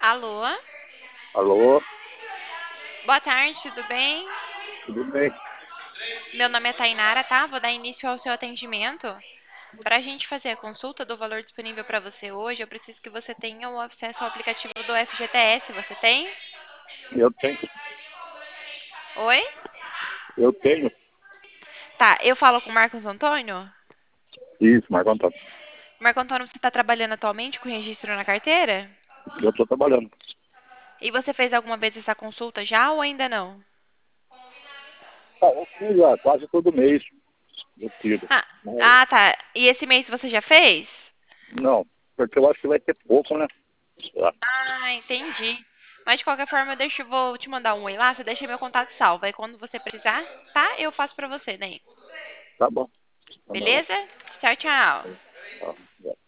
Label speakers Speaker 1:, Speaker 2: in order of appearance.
Speaker 1: Alô?
Speaker 2: Alô,
Speaker 1: Boa tarde, tudo bem?
Speaker 2: tudo bem?
Speaker 1: Meu nome é Tainara, tá? Vou dar início ao seu atendimento. Para a gente fazer a consulta do valor disponível para você hoje, eu preciso que você tenha o acesso ao aplicativo do FGTS. Você tem?
Speaker 2: Eu tenho,
Speaker 1: Oi?
Speaker 2: eu tenho.
Speaker 1: Tá, eu falo com o Marcos Antônio?
Speaker 2: Isso, Marco Antônio.
Speaker 1: Marcos Antônio, você está trabalhando atualmente com registro na carteira?
Speaker 2: Eu estou trabalhando.
Speaker 1: E você fez alguma vez essa consulta já ou ainda não?
Speaker 2: Eu fiz quase todo mês, eu tiro.
Speaker 1: Ah,
Speaker 2: Mas,
Speaker 1: tá. E esse mês você já fez?
Speaker 2: não, porque eu acho que vai ter pouco, né? Ah,
Speaker 1: Ah, entendi. Mas de qualquer forma, vou te mandar um oi lá, você deixa meu contato salvo. Aí quando você precisar, tá? Eu faço pra você, né?
Speaker 2: tá bom. Tá bom.
Speaker 1: Beleza? Tchau, tchau.
Speaker 2: Tá.